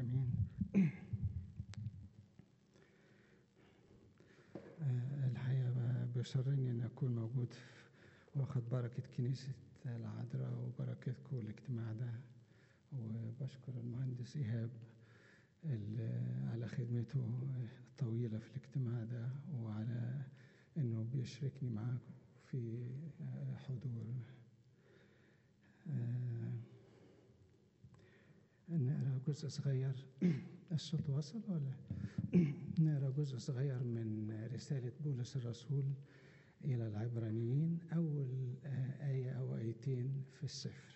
آمين. الحقيقة بيسرني أن أكون موجود واخد بركة كنيسة العذراء وبركتكم الاجتماع ده، وبشكر المهندس إيهاب على خدمته الطويلة في الاجتماع ده، وعلى أنه بيشركني معاكم في حضور. نقرأ جزء صغير. الصوت وصل ولا؟ نقرأ جزء صغير من رسالة بولس الرسول إلى العبرانيين، أول آية أو آيتين في السفر.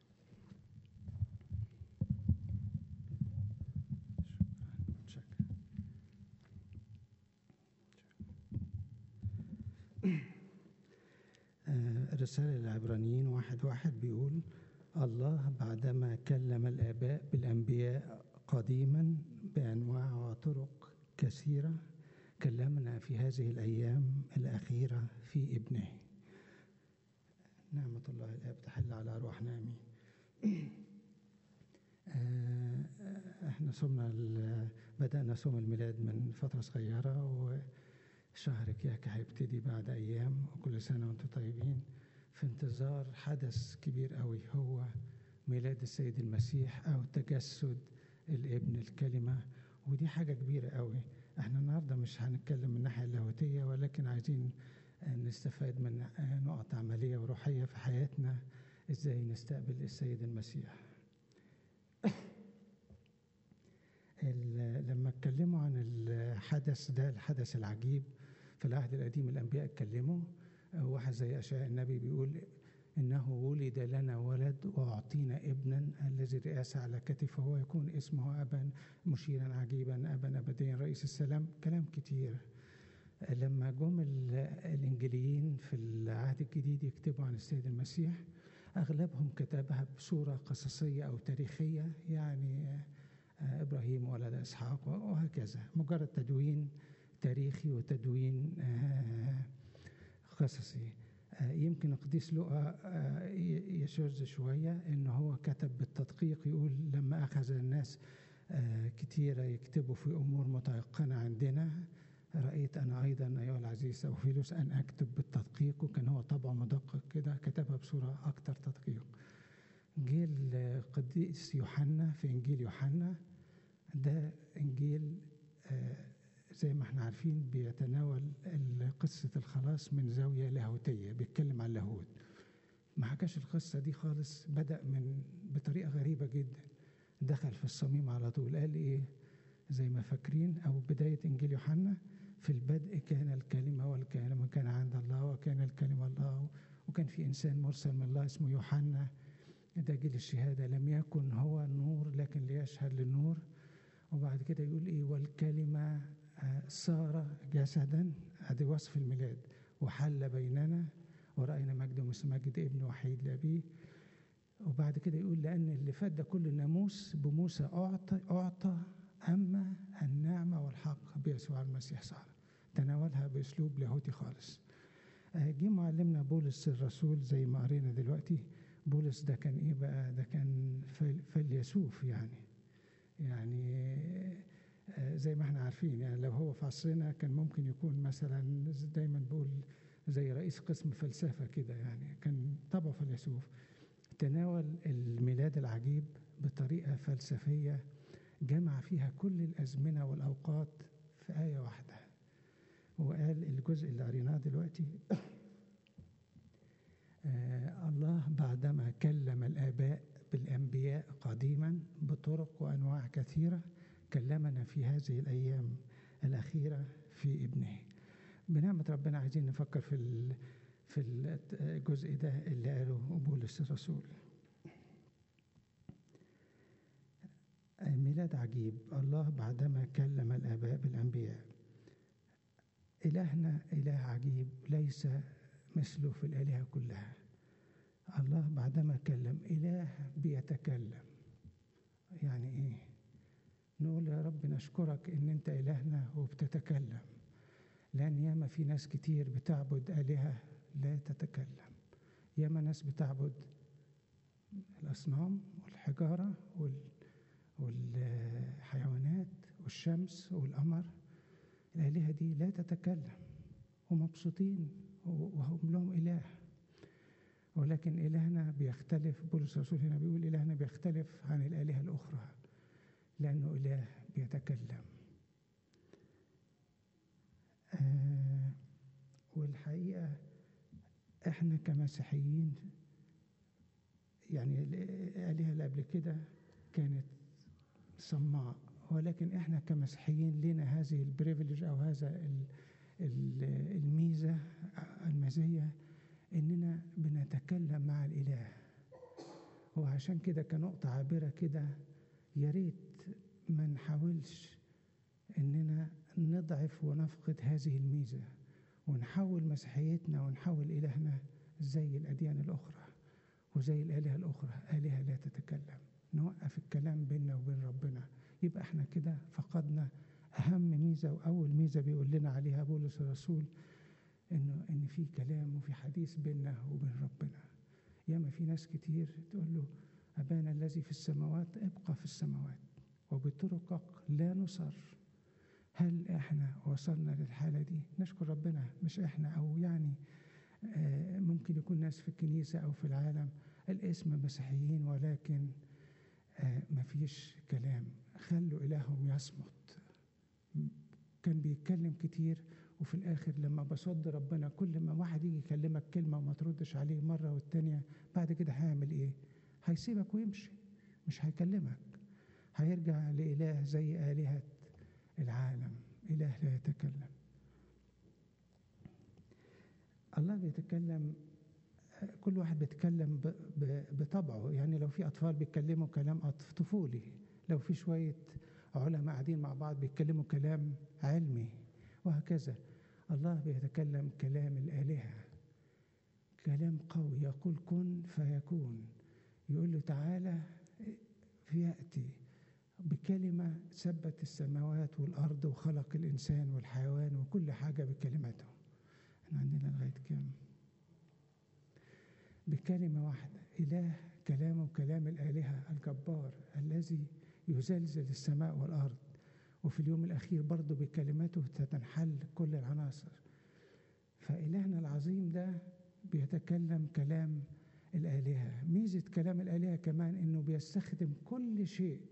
رسالة العبرانيين 1:1 بيقول: الله بعدما كلم الآباء بالأنبياء قديما بأنواع وطرق كثيرة كلمنا في هذه الأيام الأخيرة في ابنه. نعمة الله الآب تحل على أرواحنا آمين. احنا بدأنا صوم الميلاد من فترة صغيرة، وشهر كياك هيبتدي بعد أيام، وكل سنة وانتم طيبين في انتظار حدث كبير قوي، هو ميلاد السيد المسيح أو تجسد الابن الكلمة. ودي حاجة كبيرة قوي. احنا النهاردة مش هنتكلم من الناحية اللاهوتية، ولكن عايزين نستفاد من نقط عملية وروحية في حياتنا، ازاي نستقبل السيد المسيح. لما اتكلموا عن الحدث ده، الحدث العجيب في العهد القديم، الأنبياء اتكلموا. واحد زي أشعياء النبي بيقول: إنه ولد لنا ولد وأعطينا ابنا الذي الرئاسة على كتفه، ويكون اسمه أبا مشيرا عجيبا أبا أبديا رئيس السلام. كلام كتير. لما جم الإنجيليين في العهد الجديد يكتبوا عن السيد المسيح، أغلبهم كتبها بصورة قصصية أو تاريخية، يعني إبراهيم ولد إسحاق وهكذا، مجرد تدوين تاريخي وتدوين قصصي. يمكن القديس لوقا يشذ شوية إن هو كتب بالتدقيق، يقول: لما أخذ الناس كتيرة يكتبوا في أمور متيقنة عندنا، رأيت أنا أيضا أيها العزيز أوفيلوس أن أكتب بالتدقيق. وكان هو طبعا مدقق كده، كتبها بصورة أكتر تدقيق. جه القديس يوحنا في إنجيل يوحنا ده، إنجيل زي ما احنا عارفين بيتناول قصة الخلاص من زاوية لاهوتية، بيتكلم عن اللاهوت. ما حكاش القصة دي خالص، بدأ بطريقة غريبة جدا، دخل في الصميم على طول. قال إيه زي ما فاكرين؟ أو بداية إنجيل يوحنا: في البدء كان الكلمة، والكلمة كان عند الله، وكان الكلمة الله، وكان في إنسان مرسل من الله اسمه يوحنا. ده جيل الشهادة، لم يكن هو النور لكن ليشهد للنور. وبعد كده يقول إيه؟ والكلمة صار جسدا. ادي وصف الميلاد. وحل بيننا ورأينا مجده مثل مجد ابن وحيد لأبيه. وبعد كده يقول: لأن اللي فات ده كل الناموس بموسى أعطى، أما النعمة والحق بيسوع المسيح صار. تناولها بأسلوب لاهوتي خالص. جه معلمنا بولس الرسول زي ما قرينا دلوقتي. بولس ده كان إيه بقى؟ ده كان فيلسوف يعني زي ما احنا عارفين. يعني لو هو في عصرنا كان ممكن يكون مثلا دايما بقول زي رئيس قسم فلسفة كده، يعني كان طبعه فيلسوف. تناول الميلاد العجيب بطريقة فلسفية، جمع فيها كل الأزمنة والأوقات في آية واحدة. وقال الجزء اللي قريناه دلوقتي: الله بعدما كلم الآباء بالأنبياء قديما بطرق وأنواع كثيرة كلمنا في هذه الأيام الأخيرة في ابنه. بنعمة ربنا عايزين نفكر في الجزء ده اللي قاله بولس الرسول. ميلاد عجيب. الله بعدما كلم الآباء بالأنبياء. إلهنا إله عجيب ليس مثله في الآلهة كلها. الله بعدما كلم، إله بيتكلم. يعني إيه؟ نقول يا رب نشكرك إن أنت إلهنا وبتتكلم، لأن ياما في ناس كتير بتعبد آلهة لا تتكلم. ياما ناس بتعبد الأصنام والحجارة والحيوانات والشمس والقمر، الآلهة دي لا تتكلم ومبسوطين وهم لهم إله. ولكن إلهنا بيختلف. بولس الرسول هنا بيقول إلهنا بيختلف عن الآلهة الأخرى لأنه إله بيتكلم. والحقيقة إحنا كمسيحيين، يعني الآلهة اللي قبل كده كانت صماء، ولكن إحنا كمسيحيين لنا هذه البريفيليج أو هذا الميزة المزية إننا بنتكلم مع الإله. وعشان كده كنقطة عابرة كده، يا ريت ما نحاولش إننا نضعف ونفقد هذه الميزة ونحول مسيحيتنا ونحول إلهنا زي الأديان الأخرى وزي الآلهة الأخرى، آلهة لا تتكلم. نوقف الكلام بيننا وبين ربنا، يبقى احنا كده فقدنا أهم ميزة. وأول ميزة بيقول لنا عليها بولس الرسول إن في كلام وفي حديث بيننا وبين ربنا. ياما في ناس كتير تقول له أبانا الذي في السماوات ابقى في السماوات وبطرقك لا نصر. هل احنا وصلنا للحالة دي؟ نشكر ربنا. مش احنا، أو يعني ممكن يكون ناس في الكنيسة أو في العالم الاسم مسيحيين ولكن مفيش كلام. خلوا إلههم يصمت. كان بيتكلم كتير وفي الآخر لما بصد ربنا، كل ما واحد يجي يكلمك كلمة وما تردش عليه مرة والتانية، بعد كده هيعمل إيه؟ هيسيبك ويمشي، مش هيكلمك. هيرجع لإله زي آلهة العالم، إله لا يتكلم. الله بيتكلم، كل واحد بيتكلم بطبعه. يعني لو في أطفال بيتكلموا كلام طفولي، لو في شوية علماء قاعدين مع بعض بيتكلموا كلام علمي، وهكذا. الله بيتكلم كلام الآلهة، كلام قوي يقول كن فيكون. يقول له تعالى فيأتي بكلمة ثبت السماوات والأرض وخلق الإنسان والحيوان وكل حاجة بكلمته. احنا عندنا لغاية كام؟ بكلمة واحدة. إله كلامه كلام الآلهة الجبار الذي يزلزل السماء والأرض، وفي اليوم الأخير برضه بكلمته تتنحل كل العناصر. فإلهنا العظيم ده بيتكلم كلام الآلهة. ميزة كلام الآلهة كمان إنه بيستخدم كل شيء.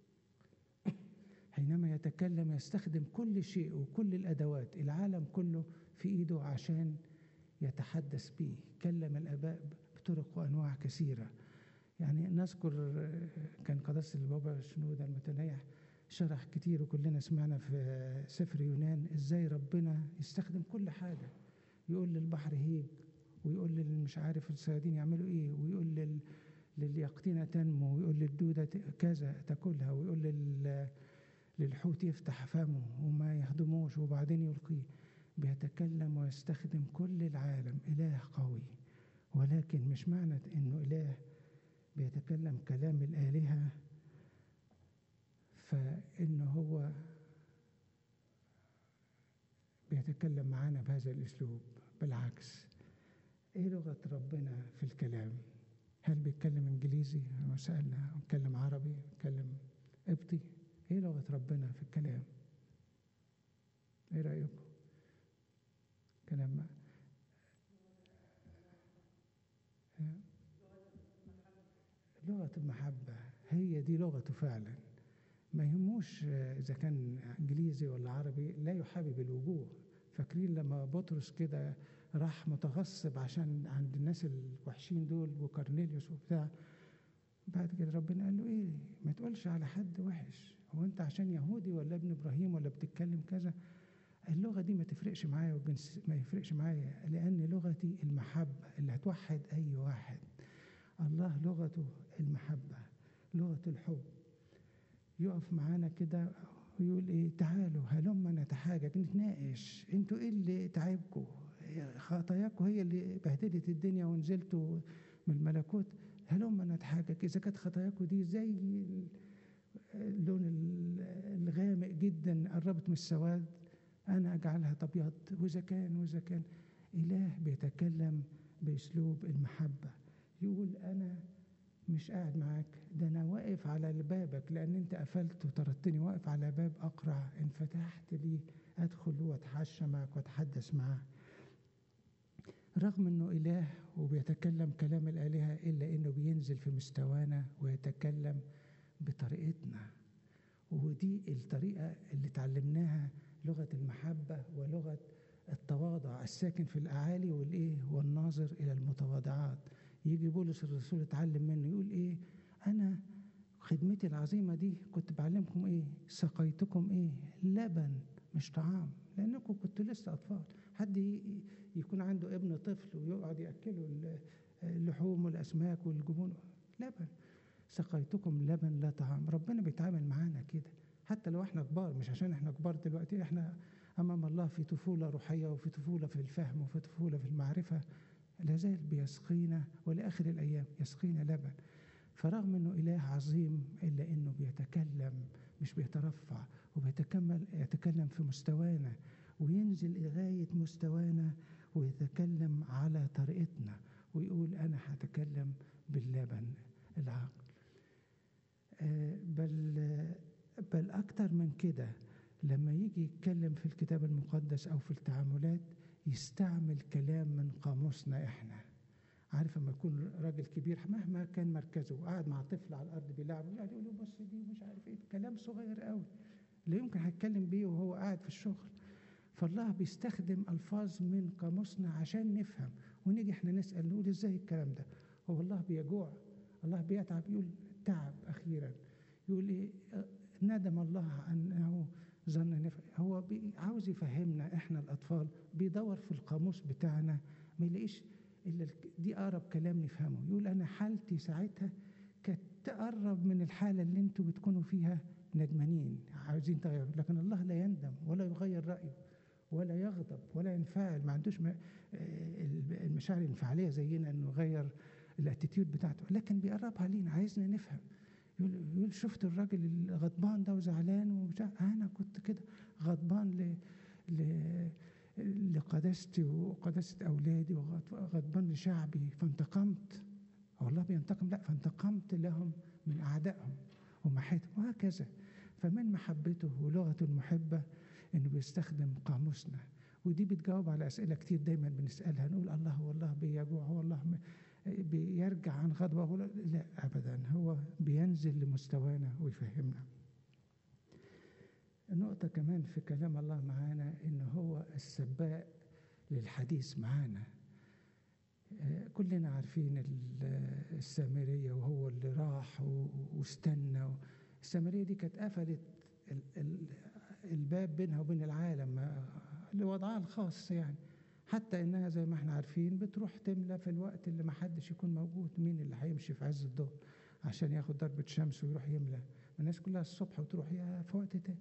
حينما يتكلم يستخدم كل شيء وكل الأدوات، العالم كله في إيده عشان يتحدث به. كلم الآباء بطرق وأنواع كثيرة. يعني نذكر كان قداسة البابا شنودة المتنيح شرح كتير، وكلنا سمعنا في سفر يونان إزاي ربنا يستخدم كل حاجة. يقول للبحر هيج، ويقول مش عارف الصيادين يعملوا إيه، ويقول لليقطينة تنمو، ويقول للدودة كذا تاكلها، ويقول للحوت يفتح فمه وما يهضموش وبعدين يلقيه. بيتكلم ويستخدم كل العالم. إله قوي. ولكن مش معنى إنه إله بيتكلم كلام الآلهة فإنه هو بيتكلم معانا بهذا الأسلوب. بالعكس، إيه لغة ربنا في الكلام؟ هل بيتكلم إنجليزي؟ سألنا. بيتكلم عربي؟ بيتكلم قبطي؟ إيه لغة ربنا في الكلام؟ إيه رأيكم؟ كلام لغة المحبة، هي دي لغته فعلا. ما يهموش إذا كان إنجليزي ولا عربي، لا يحابب الوجوه. فاكرين لما بطرس كده راح متغصب عشان عند الناس الوحشين دول وكورنيليوس وبتاع، بعد كده ربنا قال له إيه؟ ما تقولش على حد وحش. هو أنت عشان يهودي ولا ابن إبراهيم ولا بتتكلم كذا؟ اللغة دي ما تفرقش معايا، والجنس ما يفرقش معايا، لأن لغتي المحبة اللي هتوحد أي واحد. الله لغته المحبة، لغة الحب. يقف معانا كده ويقول إيه؟ تعالوا هلما نتحاجج نتناقش. انتوا إيه اللي تعبكم؟ خطاياكم هي اللي بهدلت الدنيا ونزلتوا من الملكوت. هلما نتحاجج. إذا كانت خطاياكم دي زي اللون الغامق جدا قربت من السواد، أنا أجعلها تبيض. وإذا كان إله بيتكلم بأسلوب المحبة. يقول أنا مش قاعد معاك، ده أنا واقف على بابك، لأن أنت قفلت وطردتني، واقف على باب أقرع، إن فتحت لي أدخل وأتحشى معك وأتحدث معك. رغم أنه إله وبيتكلم كلام الآلهة، إلا أنه بينزل في مستوانا ويتكلم بطريقتنا. ودي الطريقة اللي تعلمناها، لغة المحبة ولغة التواضع، الساكن في الأعالي والناظر إلى المتواضعات. يجي بولس الرسول يتعلم منه، يقول أنا خدمتي العظيمة دي كنت بعلمكم سقيتكم لبن مش طعام، لأنكم كنتوا لسه أطفال. حد يكون عنده ابن طفل ويقعد يأكله اللحوم والأسماك والجبون؟ لبن. سقيتكم لبن لا طعام. ربنا بيتعامل معانا كده حتى لو احنا كبار، مش عشان احنا كبار دلوقتي، احنا أمام الله في طفولة روحية، وفي طفولة في الفهم، وفي طفولة في المعرفة، لازال بيسقينا، ولآخر الأيام يسقينا لبن. فرغم أنه إله عظيم، إلا أنه بيتكلم مش بيترفع، يتكلم في مستوانا، وينزل لغاية مستوانا ويتكلم على طريقتنا، ويقول أنا هتكلم باللبن العقل. بل أكتر من كده، لما يجي يتكلم في الكتاب المقدس أو في التعاملات، يستعمل كلام من قاموسنا إحنا. عارف لما يكون راجل كبير مهما كان مركزه وقاعد مع طفل على الأرض بيلعب، يقول له بص دي مش عارف كلام صغير قوي لا يمكن هيتكلم بيه وهو قاعد في الشغل. فالله بيستخدم ألفاظ من قاموسنا عشان نفهم، ونيجي احنا نسأل نقول ازاي الكلام ده؟ هو الله بيجوع؟ الله بيتعب؟ يقول تعب أخيرا. يقول ندم الله أنه ظن هو عاوز يفهمنا احنا الأطفال، بيدور في القاموس بتاعنا ما يلاقيش إلا دي أقرب كلام نفهمه. يقول أنا حالتي ساعتها كانت تقرب من الحالة اللي انتوا بتكونوا فيها ندمانين عاوزين تغيروا، لكن الله لا يندم ولا يغير رأيه ولا يغضب ولا ينفعل، ما عندوش المشاعر الانفعالية زينا انه يغير الاتيتيود بتاعته، لكن بيقربها لينا، عايزنا نفهم. يقول شفت الراجل الغضبان ده وزعلان انا كنت كده غضبان لقداستي وقداسة أولادي، وغضبان لشعبي فانتقمت. والله بينتقم؟ لا، فانتقمت لهم من أعدائهم ومحيتهم، وهكذا. فمن محبته ولغته المحبة إنه بيستخدم قاموسنا، ودي بتجاوب على أسئلة كتير دايما بنسألها، نقول الله هو الله بيجوع؟ هو الله بيرجع عن غضبه؟ لا أبدا، هو بينزل لمستوانا ويفهمنا. النقطة كمان في كلام الله معانا إنه هو السباق للحديث معانا. كلنا عارفين السامرية وهو اللي راح واستنى. السامرية دي كانت قفلت الباب بينها وبين العالم لوضعها الخاص، يعني حتى إنها زي ما احنا عارفين بتروح تملى في الوقت اللي ما حدش يكون موجود. مين اللي هيمشي في عز الظهر عشان ياخد ضربة شمس ويروح يملى؟ الناس كلها الصبح وتروح في وقت تاني.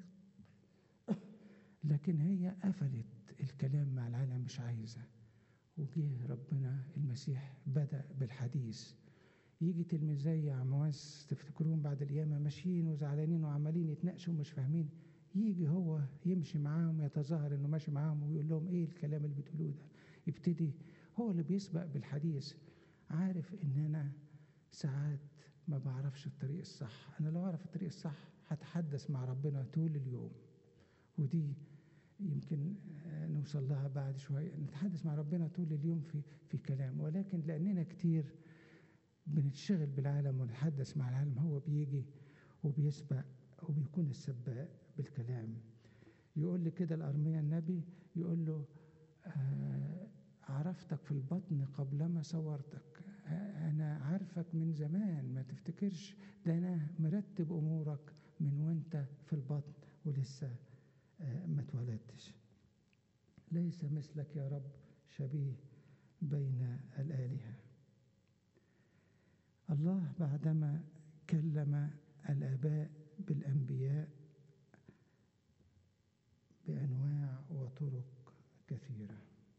لكن هي قفلت الكلام مع العالم، مش عايزة. وجه ربنا المسيح بدأ بالحديث. يجي تلميذي عمواس تفتكرون بعد القيامة ماشيين وزعلانين وعمالين يتناقشوا ومش فاهمين، يجي هو يمشي معاهم، يتظاهر انه ماشي معاهم ويقول لهم ايه الكلام اللي بتقولوه ده. يبتدي هو اللي بيسبق بالحديث. عارف ان انا ساعات ما بعرفش الطريق الصح، انا لو اعرف الطريق الصح هتحدث مع ربنا طول اليوم، ودي يمكن نوصل لها بعد شوية، نتحدث مع ربنا طول اليوم في كلام. ولكن لأننا كتير بنتشغل بالعالم ونتحدث مع العالم، هو بيجي وبيسبق وبيكون السباق بالكلام. يقول لي كده الأرميا النبي، يقول له عرفتك في البطن قبلما صورتك. أنا عارفك من زمان، ما تفتكرش، ده أنا مرتب أمورك من وانت في البطن ولسه ما اتولدتش. ليس مثلك يا رب شبيه بين الآلهة. الله بعدما كلم الآباء بالأنبياء بأنواع وطرق كثيرة،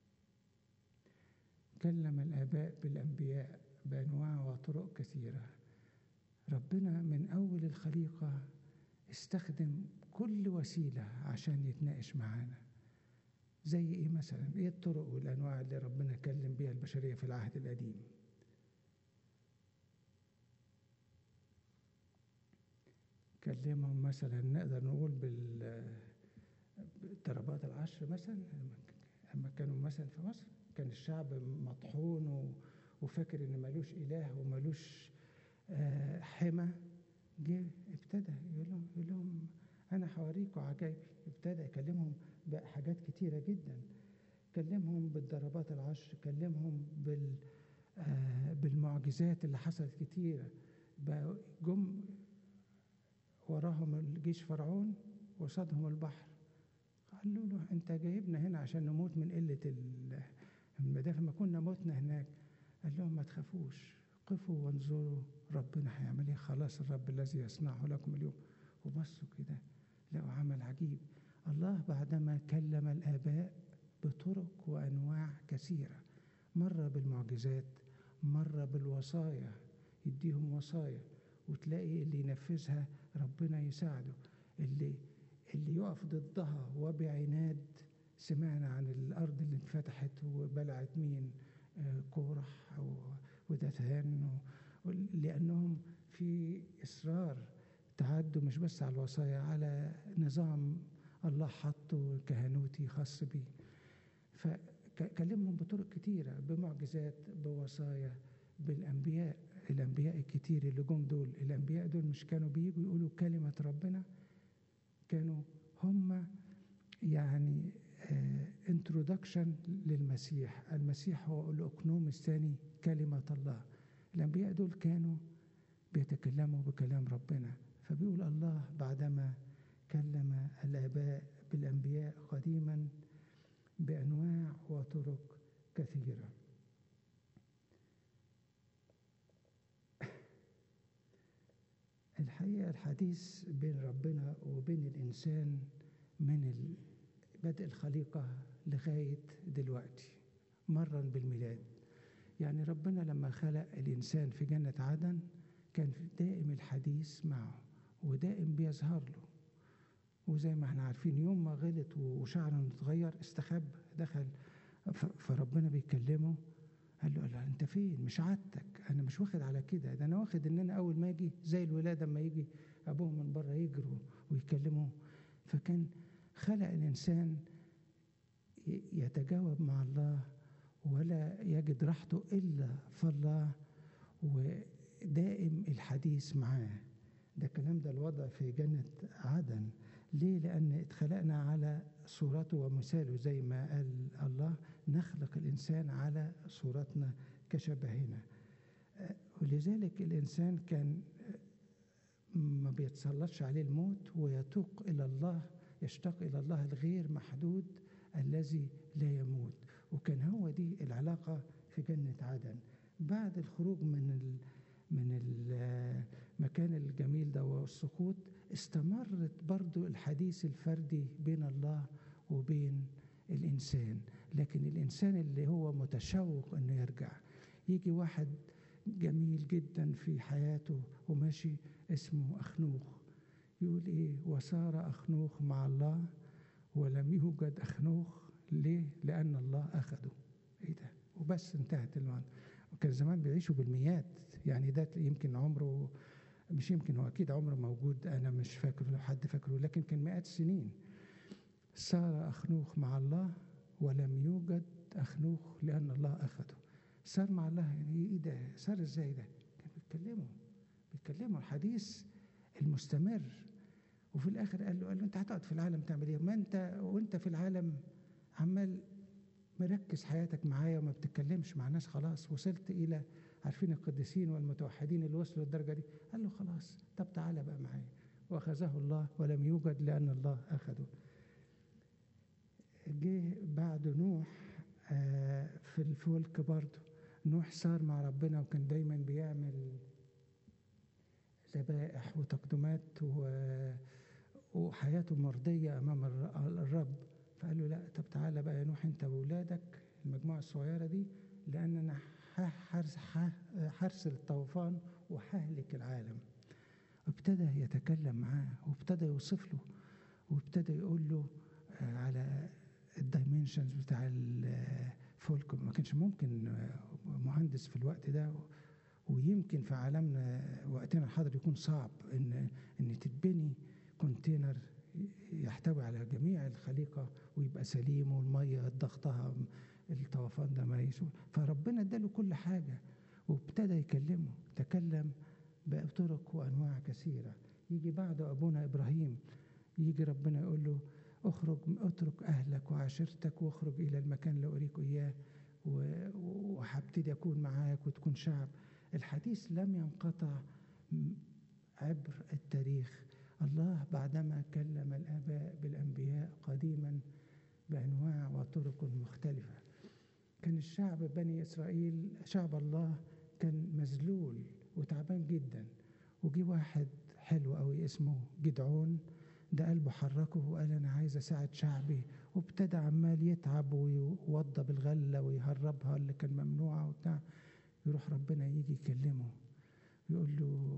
كلم الآباء بالأنبياء بأنواع وطرق كثيرة. ربنا من أول الخليقة استخدم كل وسيلة عشان يتناقش معانا. زي إيه مثلا؟ إيه الطرق والأنواع اللي ربنا كلم بيها البشرية في العهد القديم؟ كلمهم مثلا نقدر نقول بالضربات العشر مثلا. لما كانوا مثلا في مصر كان الشعب مطحون وفاكر ان ملوش اله وملوش حمى. جه ابتدى يقول لهم انا هوريكم عجائبي. ابتدى يكلمهم بحاجات كتيره جدا، كلمهم بالضربات العشر، كلمهم بالمعجزات اللي حصلت كتيره. جم وراهم الجيش فرعون وصادهم البحر، قالوا له انت جايبنا هنا عشان نموت من قله المدافع، ما كنا موتنا هناك. قال لهم ما تخافوش، قفوا وانظروا ربنا هيعمل ايه، خلاص الرب الذي يصنعه لكم اليوم. وبصوا كده لقوا عمل عجيب. الله بعدما كلم الآباء بطرق وأنواع كثيرة، مرة بالمعجزات، مرة بالوصايا، يديهم وصايا وتلاقي اللي ينفذها ربنا يساعده، اللي يقف ضدها وبعناد. سمعنا عن الأرض اللي انفتحت وبلعت مين؟ كورح ودثان، لأنهم في إصرار تعدوا مش بس على الوصايا، على نظام الله حطه كهنوتي خاص بيه. فكلمهم بطرق كتيرة، بمعجزات، بوصايا، بالأنبياء. الأنبياء الكتير اللي جم دول، الأنبياء دول مش كانوا بييجوا يقولوا كلمة ربنا، كانوا هم يعني introduction للمسيح. المسيح هو الأقنوم الثاني، كلمة الله. الأنبياء دول كانوا بيتكلموا بكلام ربنا. فبيقول الله بعدما كلم الآباء بالأنبياء قديما بأنواع وطرق كثيرة. الحقيقة الحديث بين ربنا وبين الإنسان من بدء الخليقة لغاية دلوقتي مرا بالميلاد. يعني ربنا لما خلق الإنسان في جنة عدن كان دائم الحديث معه ودائم بيظهر له. وزي ما احنا عارفين يوم ما غلط وشعره اتغير استخبى دخل، فربنا بيكلمه قال له لا انت فين؟ مش عادتك، انا مش واخد على كده، ده انا واخد ان انا اول ما اجي زي الولاده لما يجي ابوهم من بره يجروا ويكلموه. فكان خلق الانسان يتجاوب مع الله ولا يجد راحته الا في الله ودائم الحديث معاه. ده الكلام ده الوضع في جنة عدن. ليه؟ لأن اتخلقنا على صورته ومثاله، زي ما قال الله نخلق الإنسان على صورتنا كشبهنا. ولذلك الإنسان كان ما بيتسلطش عليه الموت ويتوق إلى الله، يشتاق إلى الله الغير محدود الذي لا يموت. وكان هو دي العلاقة في جنة عدن. بعد الخروج من المكان الجميل ده والسقوط استمرت برضو الحديث الفردي بين الله وبين الإنسان. لكن الإنسان اللي هو متشوق أنه يرجع، يجي واحد جميل جدا في حياته وماشي اسمه أخنوخ، يقول إيه؟ وصار أخنوخ مع الله ولم يوجد أخنوخ. ليه؟ لأن الله أخده. إيه ده؟ وبس انتهت المعنى. وكان زمان بيعيشوا بالمئات، يعني ده يمكن عمره، مش يمكن، هو أكيد عمره موجود، أنا مش فاكر لو حد فاكره، لكن كان مئات السنين. صار أخنوخ مع الله ولم يوجد أخنوخ لأن الله أخده. صار مع الله، يعني إيه ده؟ صار إزاي ده؟ كان بيتكلموا الحديث المستمر. وفي الآخر قال له أنت هتقعد في العالم تعمل إيه؟ ما أنت وأنت في العالم عمال مركز حياتك معايا وما بتتكلمش مع ناس، خلاص وصلت إلى، عارفين القديسين والمتوحدين اللي وصلوا للدرجة دي. قال له خلاص، طب تعالى بقى معايا. وأخذه الله ولم يوجد لأن الله أخده. جه بعد نوح في الفلك برضه. نوح صار مع ربنا وكان دايما بيعمل ذبائح وتقدمات وحياته مرضية أمام الرب. فقال له لا، طب تعالى بقى يا نوح أنت وولادك المجموعة الصغيرة دي، لأن أنا هرسل الطوفان وههلك العالم. وابتدى يتكلم معاه وابتدى يوصف له وابتدى يقول له على الدايمنشنز بتاع الفولك. ما كانش ممكن مهندس في الوقت ده ويمكن في عالمنا وقتنا الحاضر يكون صعب ان تتبني كونتينر يحتوي على جميع الخليقة ويبقى سليم، والمية ضغطها الطوفان ده ما يسوء. فربنا اداله كل حاجة وابتدى يكلمه، تكلم بطرق وأنواع كثيرة. يجي بعده أبونا إبراهيم، يجي ربنا يقول له اخرج، اترك أهلك وعشيرتك واخرج إلى المكان اللي أريك إياه، وهبتدي أكون معاك وتكون شعب. الحديث لم ينقطع عبر التاريخ. الله بعدما كلم الآباء بالأنبياء قديما بأنواع وطرق مختلفة، كان الشعب بني إسرائيل شعب الله كان مذلول وتعبان جدا. وجي واحد حلو قوي اسمه جدعون، ده قلبه حركه وقال أنا عايز أساعد شعبي، وابتدى عمال يتعب ويوضب الغلة ويهربها اللي كان ممنوعة وبتاع. يروح ربنا يجي يكلمه يقول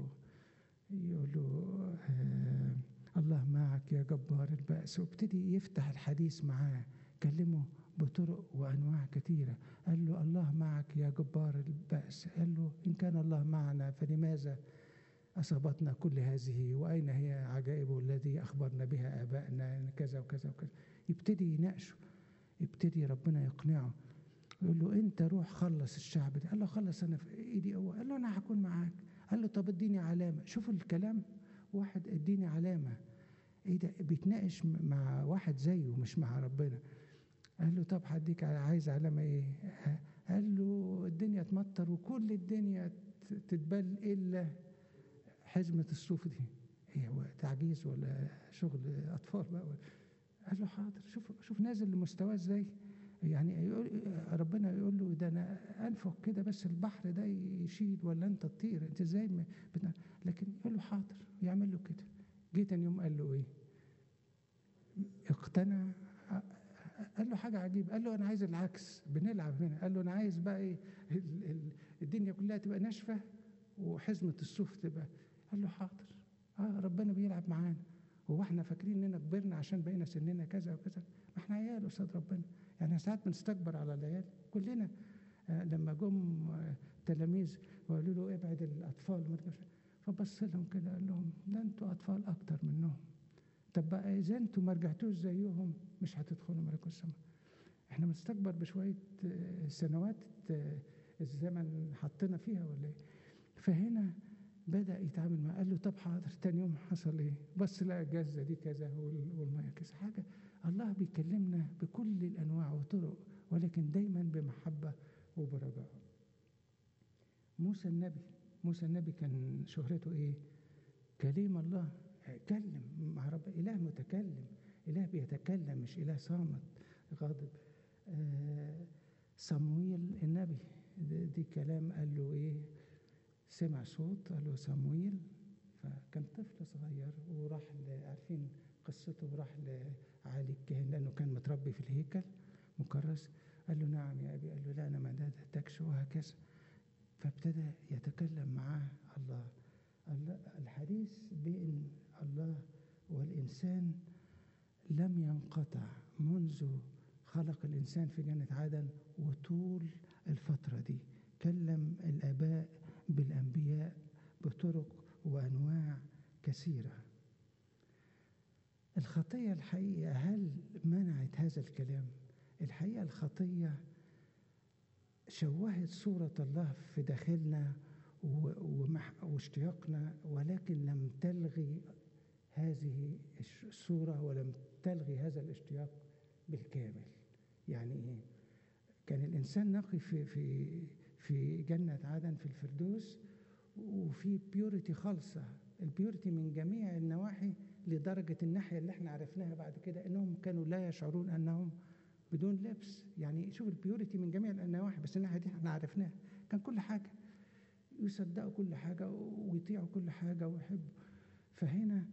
له الله معك يا جبار البأس، وابتدي يفتح الحديث معاه، كلمه بطرق وأنواع كثيرة. قال له الله معك يا جبار البأس، قال له إن كان الله معنا فلماذا أصابتنا كل هذه، وأين هي عجائبه الذي أخبرنا بها آبائنا كذا وكذا وكذا. يبتدي يناقشه، يبتدي ربنا يقنعه، يقول له أنت روح خلص الشعب ده. قال له خلص أنا في إيدي قوة. قال له أنا هكون معاك. قال له طب اديني علامة. شوف الكلام، واحد اديني علامة. ايه ده، بيتناقش مع واحد زيه مش مع ربنا. قال له طب هديك، عايز علامة ايه؟ قال له الدنيا تمطر وكل الدنيا تتبل إلا حزمة الصوف دي. ايه هو تعجيز ولا شغل أطفال بقى؟ قال له حاضر. شوف نازل لمستواه ازاي. يعني ربنا يقول له ده انا انفخ كده بس البحر ده يشيل، ولا انت تطير انت ازاي لكن يقول له حاضر، يعمل له كده. جه تاني يوم قال له ايه؟ اقتنع. قال له حاجه عجيبه، قال له انا عايز العكس، بنلعب هنا. قال له انا عايز بقى ايه، الدنيا كلها تبقى ناشفه وحزمه الصوف تبقى. قال له حاضر. ربنا بيلعب معانا. هو احنا فاكرين اننا كبرنا عشان بقينا سننا كذا وكذا؟ ما احنا عيال قصاد ربنا. يعني ساعات بنستكبر على العيال كلنا. لما جم تلاميذ وقالوا له ابعد الاطفال، فبص لهم كده قال لهم ده انتوا اطفال اكتر منهم. طب بقى اذا انتوا ما رجعتوش زيهم مش هتدخلوا ملكوت السماء. احنا بنستكبر بشويه سنوات الزمن حطينا فيها ولا ايه؟ فهنا بدأ يتعامل معاه. قال له طب حاضر. تاني يوم حصل ايه؟ بس لقى الجزة دي كذا والمية كذا. حاجة الله بيكلمنا بكل الأنواع والطرق، ولكن دايما بمحبة وبرجاء. موسى النبي كان شهرته ايه؟ كليم الله، كلم مع رب، إله متكلم، إله بيتكلم مش إله صامت غاضب. صمويل النبي دي كلام قال له ايه؟ سمع صوت قال له صمويل، فكان طفل صغير وراح عارفين قصته، وراح لعالي الكاهن لأنه كان متربي في الهيكل مكرس. قال له نعم يا أبي. قال له لا أنا ما ناديتكش، وهكذا. فابتدى يتكلم معاه الله. الحديث بين الله والإنسان لم ينقطع منذ خلق الإنسان في جنة عدن، وطول الفترة دي كلم الآباء بالأنبياء بطرق وأنواع كثيرة. الخطية الحقيقة هل منعت هذا الكلام؟ الحقيقة الخطية شوهت صورة الله في داخلنا واشتياقنا، ولكن لم تلغي هذه الصورة ولم تلغي هذا الاشتياق بالكامل. يعني ايه؟ كان الإنسان نقي في جنة عدن في الفردوس، وفي بيوريتي خالصة، البيوريتي من جميع النواحي، لدرجة الناحية اللي احنا عرفناها بعد كده انهم كانوا لا يشعرون انهم بدون لبس. يعني شوف البيوريتي من جميع النواحي، بس الناحية دي احنا عرفناها. كان كل حاجة يصدقوا كل حاجة ويطيعوا كل حاجة ويحبوا. فهنا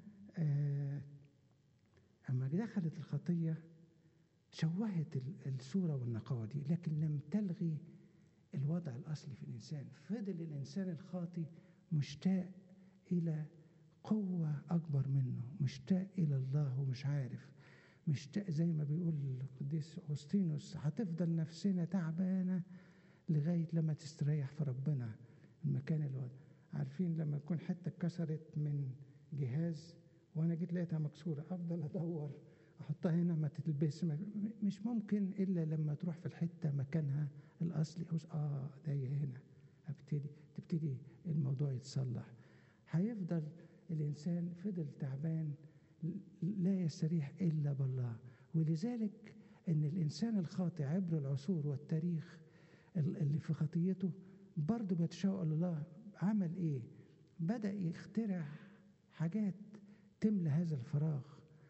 أما دخلت الخطية شوهت الصورة والنقاوة دي، لكن لم تلغي الوضع الأصلي في الإنسان. فضل الإنسان الخاطي مشتاق إلى قوة أكبر منه، مشتاق إلى الله ومش عارف، مشتاق زي ما بيقول القديس أغسطينوس هتفضل نفسنا تعبانة لغاية لما تستريح في ربنا. المكان اللي عارفين لما تكون حتة اتكسرت من جهاز وانا جيت لقيتها مكسورة، افضل ادور احطها هنا ما تتلبس، مش ممكن الا لما تروح في الحتة مكانها الاصلي، ده هنا تبتدي الموضوع يتصلح. هيفضل الانسان فضل تعبان لا يستريح الا بالله. ولذلك ان الانسان الخاطئ عبر العصور والتاريخ اللي في خطيته برضه بيتشوق لله، عمل ايه؟ بدأ يخترع حاجات تملى هذا الفراغ.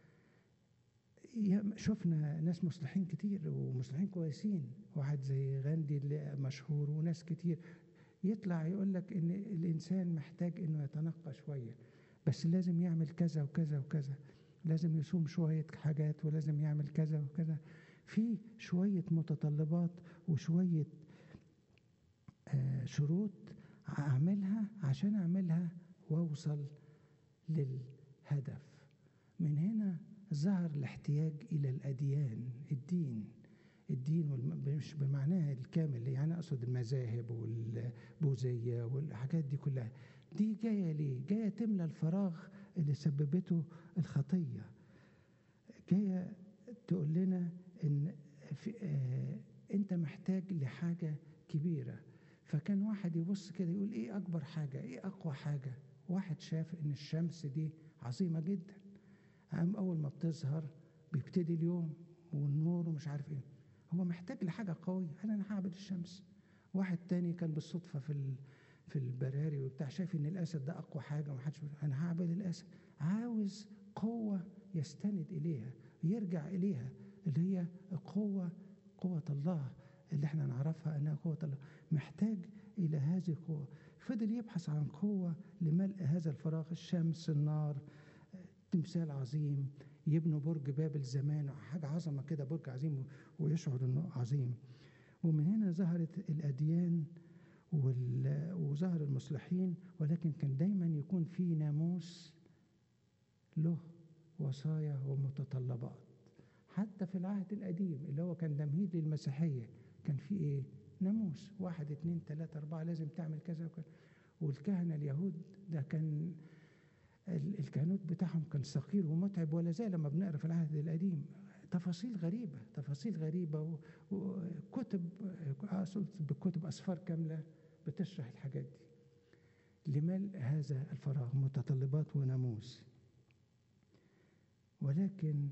شفنا ناس مصلحين كتير ومصلحين كويسين، واحد زي غاندي اللي مشهور وناس كتير يطلع يقول لك ان الانسان محتاج انه يتنقى شويه، بس لازم يعمل كذا وكذا وكذا، لازم يصوم شويه حاجات، ولازم يعمل كذا وكذا، في شويه متطلبات وشويه شروط اعملها عشان اعملها واوصل للهدف. من هنا ظهر الاحتياج الى الاديان، الدين مش بمعناها الكامل، يعني اقصد المذاهب والبوذيه والحاجات دي كلها، دي جايه ليه؟ جايه تملى الفراغ اللي سببته الخطيه، جايه تقول لنا ان انت محتاج لحاجه كبيره. فكان واحد يبص كده يقول ايه اكبر حاجه، ايه اقوى حاجه؟ واحد شاف ان الشمس دي عظيمه جدا، اول ما بتظهر بيبتدي اليوم والنور ومش عارف ايه، هو محتاج لحاجه قويه، انا هعبد الشمس. واحد تاني كان بالصدفه في البراري وبتاع شايف ان الاسد ده اقوى حاجه ومحدش، انا هعبد الاسد. عاوز قوه يستند اليها يرجع اليها، اللي هي قوه الله اللي احنا نعرفها انها قوه الله. محتاج الى هذه القوه، فضل يبحث عن قوه لملء هذا الفراغ، الشمس، النار، تمثال عظيم، يبنوا برج بابل زمان، حاجه عظمه كده، برج عظيم ويشعر انه عظيم. ومن هنا ظهرت الاديان وظهر المصلحين، ولكن كان دايما يكون في ناموس له وصايا ومتطلبات. حتى في العهد القديم اللي هو كان تمهيد للمسيحيه كان في ايه؟ ناموس 1 2 3 4 لازم تعمل كذا وكذا. والكهنه اليهود ده كان الكهنوت بتاعهم كان ثقيل ومتعب، ولا زال لما بنقرا في العهد القديم تفاصيل غريبه وكتب، اقصد بكتب اسفار كامله بتشرح الحاجات دي لملء هذا الفراغ، متطلبات وناموس. ولكن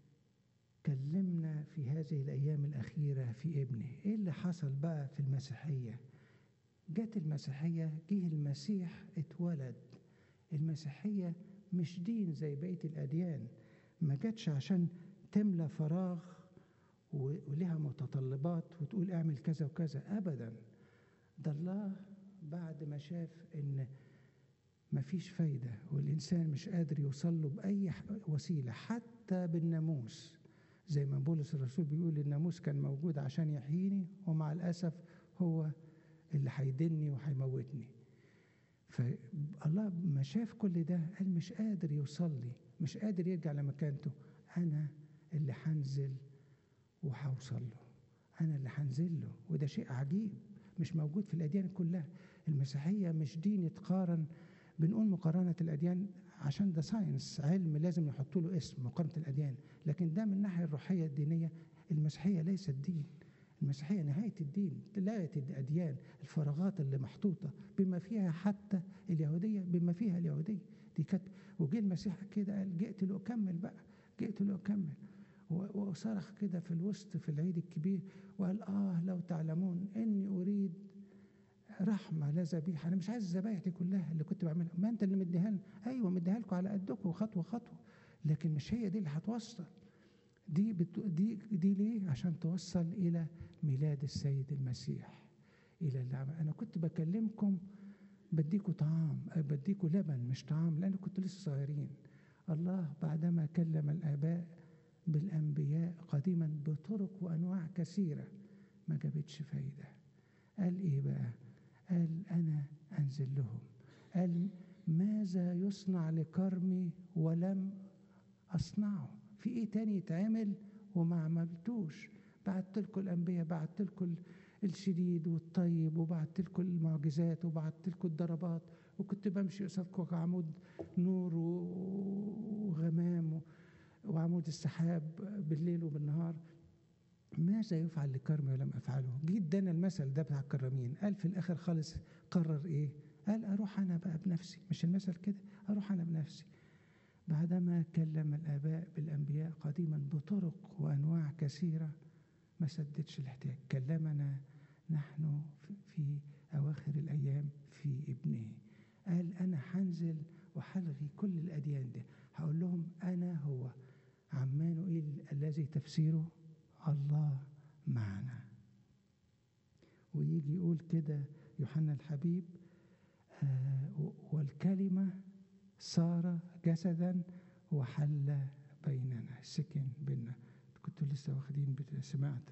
كلمنا في هذه الايام الاخيره في ابنه. ايه اللي حصل بقى في المسيحيه؟ جت المسيحيه، جه المسيح اتولد. المسيحيه مش دين زي بقيه الاديان، ما جاتش عشان تملى فراغ ولها متطلبات وتقول اعمل كذا وكذا، ابدا. ده الله بعد ما شاف ان مفيش فايده والانسان مش قادر يوصل له باي وسيله، حتى بالناموس، زي ما بولس الرسول بيقول الناموس كان موجود عشان يحييني، ومع الاسف هو اللي هيدني وهيموتني. فالله ما شاف كل ده قال مش قادر يوصل لي، مش قادر يرجع لمكانته، انا اللي هنزل وهوصل له، انا اللي هنزل له. وده شيء عجيب مش موجود في الاديان كلها. المسيحيه مش دين يتقارن، بنقول مقارنه الاديان عشان ده ساينس، علم لازم يحطوا له اسم مقارنه الاديان، لكن ده من الناحيه الروحيه الدينيه المسيحيه ليست دين. المسيحيه نهايه الدين، نهايه الاديان، الفراغات اللي محطوطه بما فيها حتى اليهوديه، بما فيها اليهوديه دي كانت. وجه المسيح كده قال جئت لاكمل بقى، جئت لاكمل، وصرخ كده في الوسط في العيد الكبير وقال لو تعلمون اني اريد رحمه لا ذبيحه. انا مش عايز الذبايح دي كلها اللي كنت بعملها، ما انت اللي مديها لنا، ايوه مديها لكم على قدكم خطوه خطوه، لكن مش هي دي اللي هتوصل. دي ليه؟ عشان توصل الى ميلاد السيد المسيح، الى اللعبة. انا كنت بكلمكم بديكوا طعام، بديكوا لبن مش طعام، لان كنت لسه صغيرين. الله بعدما كلم الاباء بالانبياء قديما بطرق وانواع كثيره ما جابتش فايده، قال ايه بقى؟ قال انا انزل لهم. قال ماذا يصنع لكرمي ولم اصنعه؟ في ايه تاني يتعمل وما عملتوش؟ بعت لكم الانبياء، بعت لكم الشديد والطيب، وبعت لكم المعجزات وبعت لكم الضربات، وكنت بمشي قصادكم كعمود نور وغمام وعمود السحاب بالليل وبالنهار. ماذا يفعل لكرمي ولم أفعله؟ جيت دانا المثل ده بتاع الكرامين، قال في الآخر خالص قرر إيه؟ قال أروح أنا بقى بنفسي. مش المثل كده؟ أروح أنا بنفسي. بعدما كلم الآباء بالأنبياء قديما بطرق وأنواع كثيرة ما سددش الاحتياج، كلمنا نحن في أواخر الأيام في ابنه. قال أنا هنزل وحلغي كل الأديان دي، هقول لهم أنا هو عمانوئيل الذي تفسيره الله معنا. ويجي يقول كده يوحنا الحبيب والكلمة صار جسدا وحل بيننا، سكن بيننا. كنتوا لسه واخدين سمعت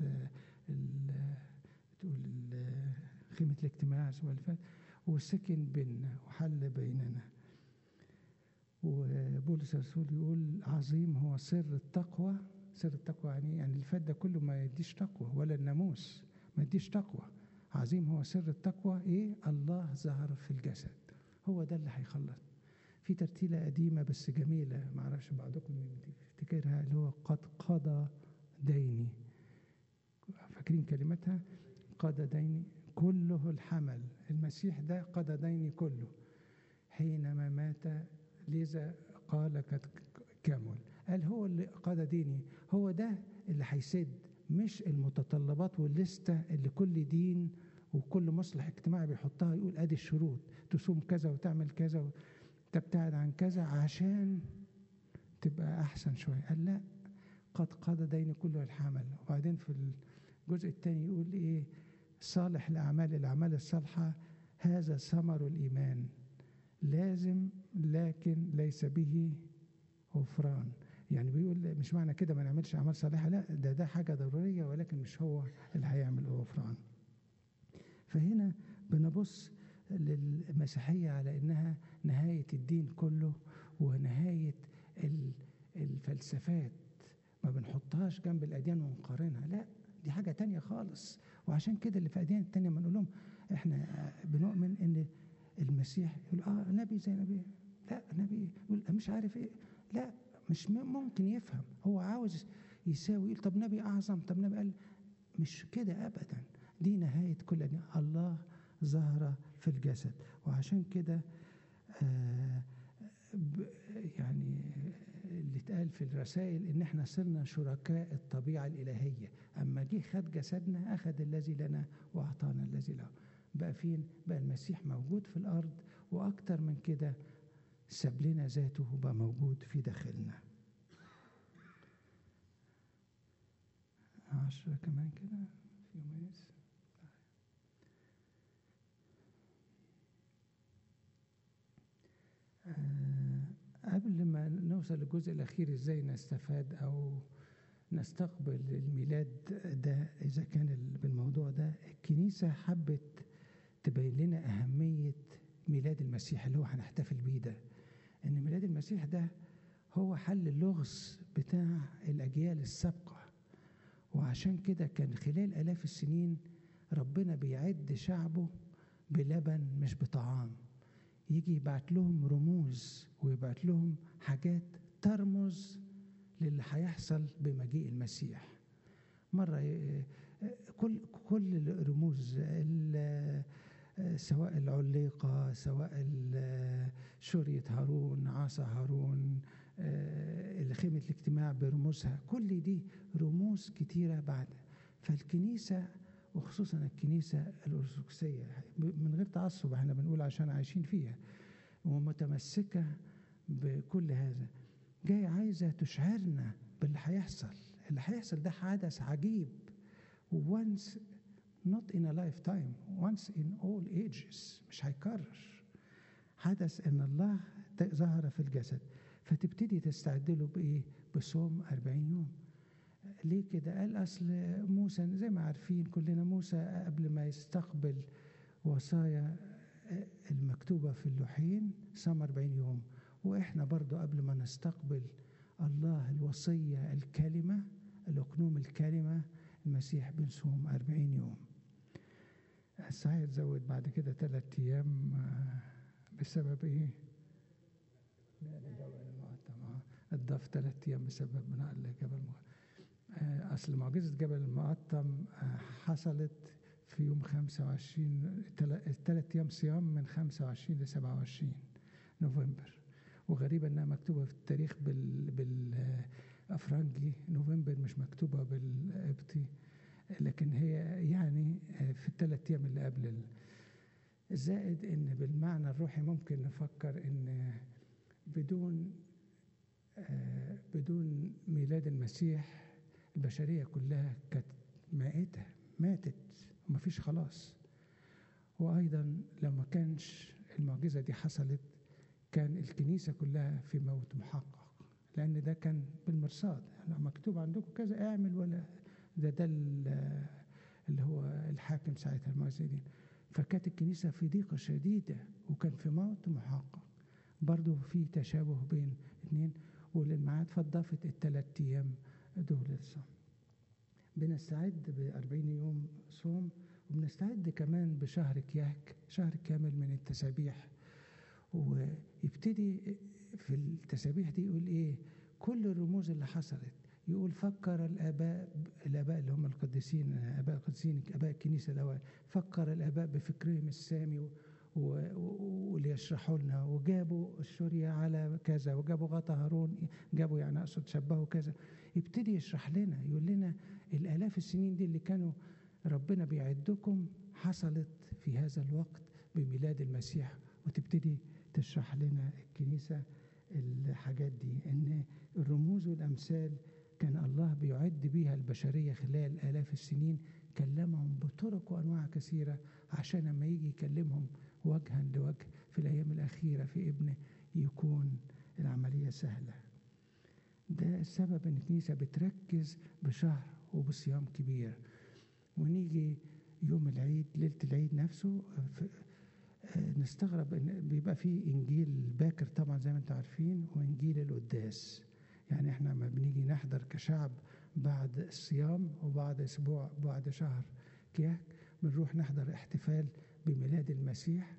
بتقول خيمة الاجتماع الأسبوع اللي فات، وسكن بيننا وحل بيننا. وبولس الرسول يقول عظيم هو سر التقوى. سر التقوى يعني اللي فات ده كله ما يديش تقوى، ولا الناموس ما يديش تقوى. عظيم هو سر التقوى ايه؟ الله ظهر في الجسد. هو ده اللي هيخلص. في ترتيلة قديمة بس جميلة، ما اعرفش بعضكم يفتكرها، اللي هو قد قضى ديني. فاكرين كلمتها؟ قضى ديني كله الحمل. المسيح ده قضى ديني كله حينما مات، لذا قال قد كمل. قال هو اللي قضى ديني، هو ده اللي هيسد، مش المتطلبات واللستة اللي كل دين وكل مصلح اجتماعي بيحطها يقول ادي الشروط، تصوم كذا وتعمل كذا وتبتعد عن كذا عشان تبقى احسن شويه. قال لا، قد قضى دين كله الحمل. وبعدين في الجزء الثاني يقول ايه؟ صالح الاعمال الصالحه هذا ثمر الايمان لازم لكن ليس به غفران. يعني بيقول مش معنى كده ما نعملش اعمال صالحه، لا، ده حاجه ضروريه، ولكن مش هو اللي هيعمل غفران. فهنا بنبص للمسيحيه على انها نهايه الدين كله ونهايه الفلسفات. ما بنحطهاش جنب الاديان ونقارنها، لا، دي حاجه تانية خالص. وعشان كده اللي في الاديان التانية بنقول لهم احنا بنؤمن ان المسيح يقول نبي زي نبي، لا نبي يقول مش عارف ايه، لا، مش ممكن يفهم. هو عاوز يساوي، يقول طب نبي اعظم، طب نبي. قال مش كده ابدا، دي نهايه كل دي. الله ظهر في الجسد. وعشان كده يعني اللي اتقال في الرسائل ان احنا صرنا شركاء الطبيعه الالهيه. اما جه خد جسدنا اخذ الذي لنا واعطانا الذي له. بقى فين؟ بقى المسيح موجود في الارض، واكتر من كده ساب لنا ذاته وبقى موجود في داخلنا. 10 كمان كده في يومين. قبل ما نوصل للجزء الأخير إزاي نستفاد أو نستقبل الميلاد ده إذا كان بالموضوع ده، الكنيسة حبت تبين لنا أهمية ميلاد المسيح اللي هو هنحتفل بيه ده. إن ميلاد المسيح ده هو حل اللغز بتاع الأجيال السابقة. وعشان كده كان خلال آلاف السنين ربنا بيعد شعبه بلبن مش بطعام. يجي يبعت لهم رموز ويبعت لهم حاجات ترمز للي هيحصل بمجيء المسيح. مرة كل الرموز، سواء العليقة، سواء شرية هارون، عصا هارون، خيمة الاجتماع برموزها، كل دي رموز كتيرة بعد. فالكنيسة وخصوصا الكنيسة الأرثوذكسية من غير تعصب، احنا بنقول عشان عايشين فيها ومتمسكة بكل هذا، جاي عايزة تشعرنا باللي هيحصل. اللي هيحصل ده حدث عجيب، once not in a lifetime, once in all ages، مش هيكرر. حدث ان الله ظهر في الجسد، فتبتدي تستعد له بايه؟ بصوم 40 يوم. ليه كده؟ قال اصل موسى زي ما عارفين كلنا، موسى قبل ما يستقبل وصايا المكتوبة في اللوحين صام 40 يوم، واحنا برضو قبل ما نستقبل الله الوصية الكلمة الأقنوم الكلمة المسيح بنصوم 40 يوم. صحيح زود بعد كده 3 أيام بسبب إيه؟ جبل المقطم. اتضاف 3 أيام بسبب نقل جبل المقطم. أصل معجزة جبل المقطم حصلت في يوم 25 3 أيام صيام من 25 ل 27 نوفمبر. وغريبة إنها مكتوبة في التاريخ بالأفرنجي نوفمبر، مش مكتوبة بالقبطي، لكن هي يعني في ال3 أيام اللي قبل زائد إن بالمعنى الروحي ممكن نفكر إن بدون ميلاد المسيح البشرية كلها كانت ماتت ومفيش خلاص. وأيضا لو ما كانش المعجزة دي حصلت كان الكنيسة كلها في موت محقق، لأن ده كان بالمرصاد. يعني مكتوب عندكم كذا اعمل، ولا ده اللي هو الحاكم ساعتها المعزدين. فكانت الكنيسة في ضيقة شديدة وكان في موت محقق. برضو في تشابه بين اثنين، وللميعاد فضافت ال3 أيام دول الصوم. بنستعد ب40 يوم صوم، وبنستعد كمان بشهر كياك، شهر كامل من التسابيح. ويبتدي في التسابيح دي يقول ايه؟ كل الرموز اللي حصلت. يقول فكر الآباء اللي هم القديسين، آباء القديسين، آباء الكنيسة الأول، فكر الآباء بفكرهم السامي واللي يشرحوا لنا، وجابوا الشورية على كذا، وجابوا غطا هارون، جابوا يعني أقصد شبهوا كذا. يبتدي يشرح لنا، يقول لنا الآلاف السنين دي اللي كانوا ربنا بيعدكم حصلت في هذا الوقت بميلاد المسيح. وتبتدي تشرح لنا الكنيسة الحاجات دي، إن الرموز والأمثال كان الله بيعد بيها البشرية خلال آلاف السنين، كلمهم بطرق وأنواع كثيرة عشان لما يجي يكلمهم وجها لوجه في الأيام الأخيرة في ابنه يكون العملية سهلة. ده السبب إن الكنيسة بتركز بشهر وبصيام كبير. ونيجي يوم العيد، ليلة العيد نفسه، نستغرب إن بيبقى فيه إنجيل باكر طبعا زي ما انتم عارفين، وإنجيل القداس. يعني احنا ما بنيجي نحضر كشعب بعد الصيام وبعد أسبوع بعد شهر كياك بنروح نحضر احتفال بميلاد المسيح.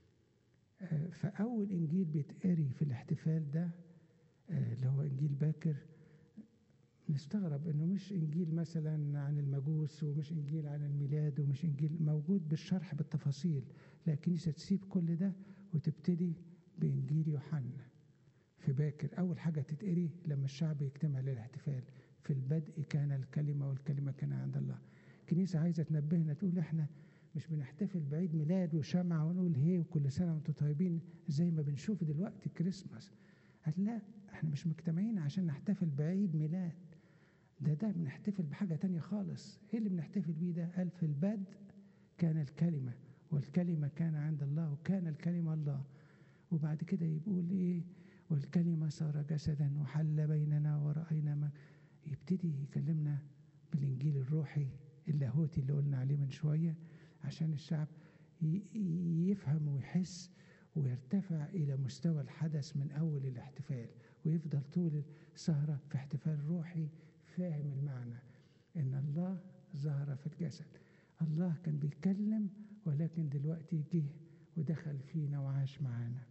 فأول إنجيل بيتقري في الاحتفال ده اللي هو إنجيل باكر، نستغرب إنه مش إنجيل مثلا عن المجوس، ومش إنجيل عن الميلاد، ومش إنجيل موجود بالشرح بالتفاصيل. لا، الكنيسة تسيب كل ده وتبتدي بإنجيل يوحنا في باكر. أول حاجة تتقري لما الشعب يجتمع للاحتفال، في البدء كان الكلمة والكلمة كان عند الله. الكنيسة عايزة تنبهنا، تقول إحنا مش بنحتفل بعيد ميلاد وشمعة ونقول هي وكل سنة وانتم طيبين زي ما بنشوف دلوقتي الكريسماس. لا، احنا مش مجتمعين عشان نحتفل بعيد ميلاد، ده بنحتفل بحاجة تانية خالص. ايه اللي بنحتفل بيه ده؟ قال في البدء كان الكلمة، والكلمة كان عند الله، وكان الكلمة الله. وبعد كده يقول ايه؟ والكلمة صار جسدا وحل بيننا ورأينا ما. يبتدي يكلمنا بالإنجيل الروحي اللاهوتي اللي قلنا عليه من شوية، عشان الشعب يفهم ويحس ويرتفع إلى مستوى الحدث من أول الاحتفال، ويفضل طول السهرة في احتفال روحي فاهم المعنى إن الله ظهر في الجسد. الله كان بيتكلم، ولكن دلوقتي جه ودخل فينا وعاش معانا.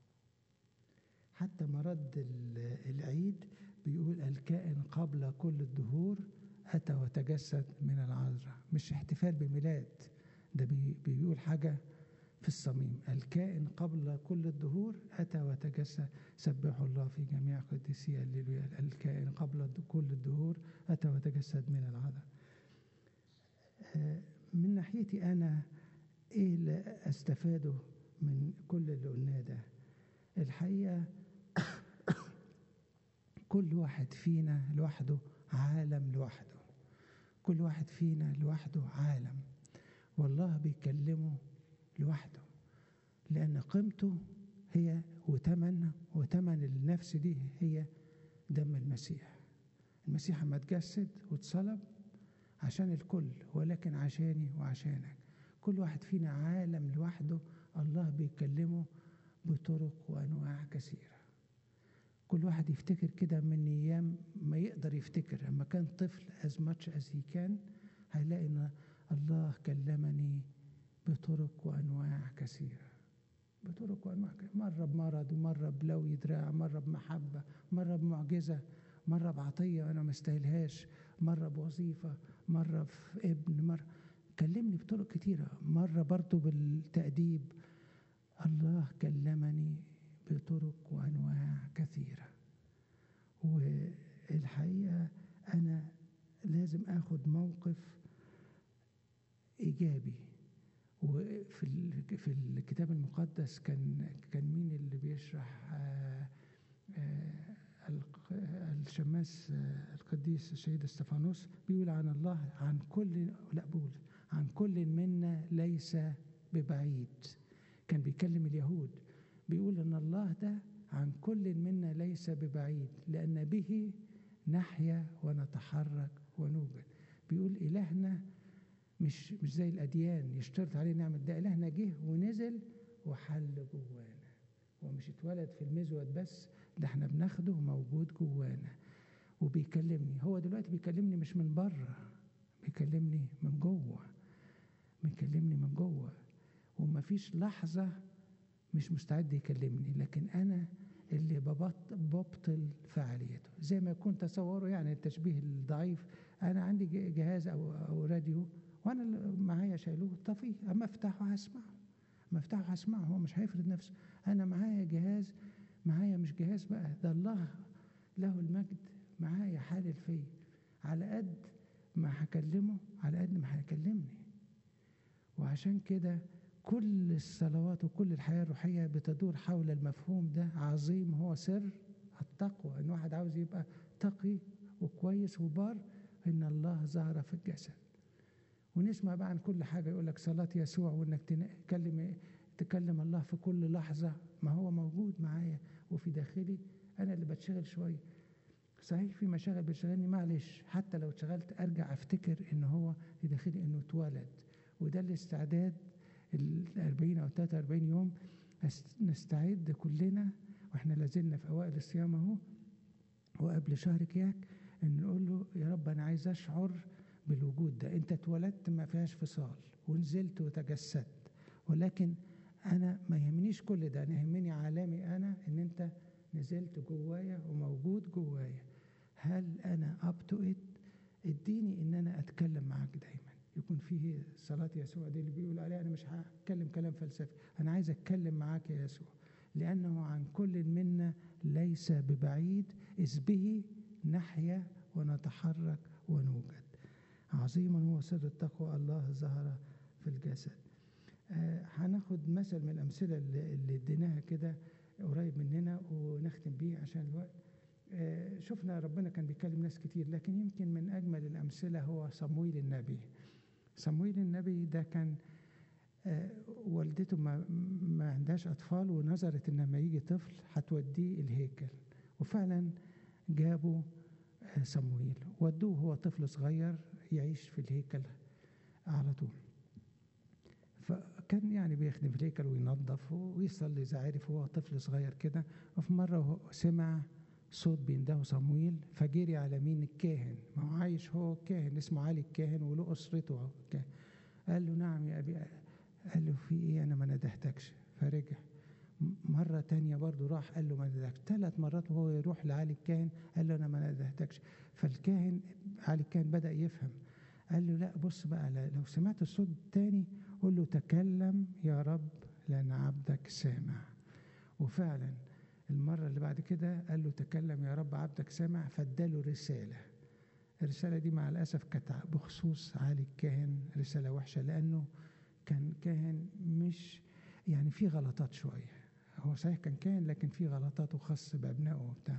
حتى مرد العيد بيقول الكائن قبل كل الدهور أتى وتجسد من العذراء. مش احتفال بميلاد، ده بيقول حاجة في الصميم. الكائن قبل كل الدهور أتى وتجسد، سبحوا الله في جميع قديسيه الليلويا. الكائن قبل كل الدهور أتى وتجسد من العذراء. من ناحيتي أنا إيه اللي أستفاده من كل اللي قلناه ده؟ الحقيقة كل واحد فينا لوحده عالم لوحده، كل واحد فينا لوحده عالم، والله بيكلمه لوحده، لأن قيمته هي وتمن النفس دي هي دم المسيح. المسيح ما اتجسد واتصلب عشان الكل، ولكن عشاني وعشانك. كل واحد فينا عالم لوحده، الله بيكلمه بطرق وأنواع كثيرة. كل واحد يفتكر كده من أيام ما يقدر يفتكر، لما كان طفل as much as he can، هيلاقي إن الله كلمني بطرق وأنواع كثيرة، بطرق وأنواع كثيرة. مرة بمرض، ومرة بلوي دراع، مرة بمحبة، مرة بمعجزة، مرة بعطية أنا ما استاهلهاش، مرة بوظيفة، مرة في ابن، مرة كلمني بطرق كتيرة، مرة برضو بالتأديب. الله كلمني بطرق وأنواع كثيرة. والحقيقة أنا لازم أخد موقف إيجابي. وفي الكتاب المقدس كان مين اللي بيشرح؟ الشماس القديس الشهيد استفانوس بيقول عن الله عن كل منا ليس ببعيد. كان بيكلم اليهود بيقول ان الله ده عن كل منا ليس ببعيد، لأن به نحيا ونتحرك ونوجد. بيقول إلهنا مش زي الأديان يشترط عليه نعمل، ده إلهنا جه ونزل وحل جوانا، ومش اتولد في المزود بس، ده احنا بناخده موجود جوانا وبيكلمني. هو دلوقتي بيكلمني مش من بره، بيكلمني من جوه، بيكلمني من جوه، ومفيش لحظة مش مستعد يكلمني، لكن أنا اللي ببطل فعاليته. زي ما يكون تصوره، يعني التشبيه الضعيف، أنا عندي جهاز أو راديو وأنا معايا شايلوه طفيه، أما أفتحه هسمعه، هو مش هيفرض نفسه. أنا معايا جهاز، معايا مش جهاز بقى، ده الله له المجد معايا حالل فيه، على قد ما هكلمه على قد ما هيكلمني. وعشان كده كل الصلوات وكل الحياة الروحية بتدور حول المفهوم ده عظيم، هو سر التقوى. إن واحد عاوز يبقى تقي وكويس وبار، إن الله ظهر في الجسد. ونسمع بقى عن كل حاجة، يقول لك صلاة يسوع، وإنك تكلم الله في كل لحظة. ما هو موجود معايا وفي داخلي، أنا اللي بتشغل شوية. صحيح في مشاغل بتشغلني، معلش، حتى لو اتشغلت أرجع أفتكر إن هو في داخلي، إنه اتولد. وده الاستعداد 40 أو 43 يوم نستعد كلنا، وإحنا لازلنا في أوائل الصيام أهو وقبل شهر كياك، إن نقول له يا رب أنا عايز أشعر بالوجود ده. أنت اتولدت ما فيهاش فصال، ونزلت وتجسدت، ولكن أنا ما يهمنيش كل ده، أنا يهمني عالمي أنا، إن أنت نزلت جوايا وموجود جوايا. هل أنا up to it؟ اديني إن أنا أتكلم معاك دايما، يكون فيه صلاة يسوع دي اللي بيقول عليها أنا مش هتكلم كلام فلسفي، أنا عايز أتكلم معاك يا يسوع، لأنه عن كل منا ليس ببعيد، إذ به نحيا ونتحرك ونوجد. عظيما هو سر التقوى، الله ظهر في الجسد. هناخد مثل من الأمثلة اللي اديناها كده قريب مننا ونختم بيه عشان الوقت. شفنا ربنا كان بيكلم ناس كتير، لكن يمكن من أجمل الأمثلة هو صمويل النبي. صمويل النبي ده كان والدته ما عندهاش أطفال، ونظرت إن لما يجي طفل هتوديه الهيكل، وفعلا جابوا صمويل ودوه هو طفل صغير يعيش في الهيكل على طول. فكان يعني بيخدم في الهيكل وينظف ويصلي إذا عارف، هو طفل صغير كده. وفي مرة سمع صوت بينده صمويل، فجري على مين؟ الكاهن. ما هو عايش هو الكاهن، اسمه علي الكاهن وله أسرته الكاهن. قال له نعم يا أبي. قال له في إيه؟ أنا ما ندهتكش. فرجع مرة تانية برضو راح قال له ما ندهتكش. 3 مرات وهو يروح لعلي الكاهن قال له أنا ما ندهتكش. فالكاهن علي الكاهن بدأ يفهم، قال له لا بص بقى، لو سمعت الصوت تاني قل له تكلم يا رب لأن عبدك سامع. وفعلا المرة اللي بعد كده قال له تكلم يا رب عبدك سامع، فاداله رسالة. الرسالة دي مع الأسف كانت بخصوص علي الكاهن رسالة وحشة، لأنه كان كاهن مش يعني في غلطات شوية. هو صحيح كان كاهن لكن في غلطات وخاص بأبنائه وبتاع.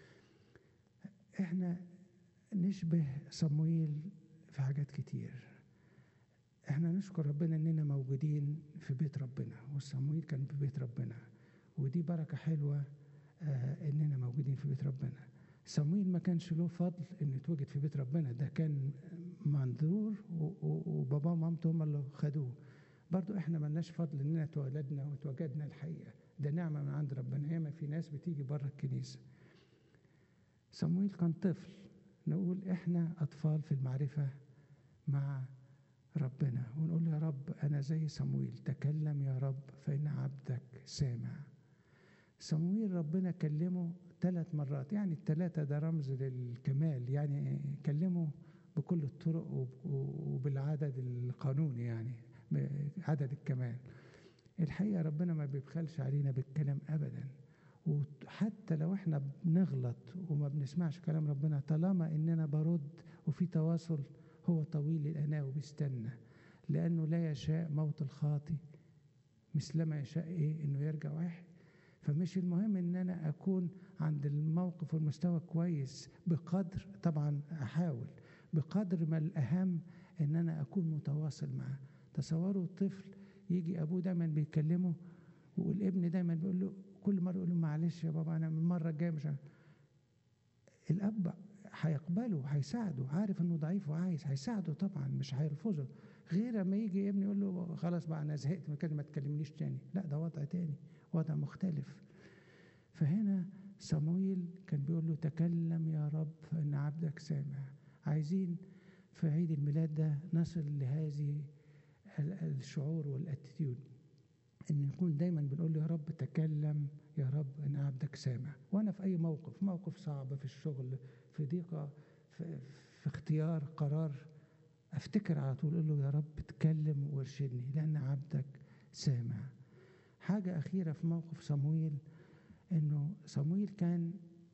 احنا نشبه صمويل في حاجات كتير. احنا نشكر ربنا اننا موجودين في بيت ربنا، وصمويل كان في بيت ربنا، ودي بركة حلوة اننا موجودين في بيت ربنا. صمويل ما كانش له فضل انه يتوجد في بيت ربنا، ده كان منظور وبابا ومامته هم اللي خدوه. برضو احنا ملناش فضل اننا اتولدنا واتوجدنا، الحقيقة ده نعمة من عند ربنا. ياما في ناس بتيجي بره الكنيسة. صمويل كان طفل، نقول احنا اطفال في المعرفة مع ربنا ونقول يا رب أنا زي صمويل، تكلم يا رب فإن عبدك سامع. صمويل ربنا كلمه 3 مرات، يعني ال3 ده رمز للكمال، يعني كلمه بكل الطرق وبالعدد القانوني، يعني عدد الكمال. الحقيقة ربنا ما بيبخلش علينا بالكلام أبدا، وحتى لو احنا بنغلط وما بنسمعش كلام ربنا، طالما اننا برد وفي تواصل، هو طويل الأناة وبيستنى، لأنه لا يشاء موت الخاطي مثلما يشاء انه يرجع واحد. فمش المهم ان انا اكون عند الموقف والمستوى كويس، بقدر طبعا احاول، بقدر ما الاهم ان انا اكون متواصل معاه. تصوروا الطفل يجي ابوه دايما بيكلمه، والابن دايما بيقول له، كل مره يقول له معلش يا بابا انا من المره الجايه مش عارف. الاب هيقبله، هيساعده، عارف انه ضعيف وعايز، هيساعده طبعا، مش هيرفضه. غير ما يجي ابني يقول له خلاص بقى انا زهقت من كده ما تكلمنيش تاني، لا ده وضع تاني، وضع مختلف. فهنا صمويل كان بيقول له تكلم يا رب فإن عبدك سامع. عايزين في عيد الميلاد ده نصل لهذه الشعور والاتيتيود، ان نكون دايما بنقول له يا رب تكلم يا رب ان عبدك سامع. وانا في اي موقف صعب، في الشغل، في ضيقه، في اختيار قرار، افتكر على طول اقول له يا رب تكلم وارشدني لان عبدك سامع. حاجه اخيره في موقف صمويل، انه صمويل كان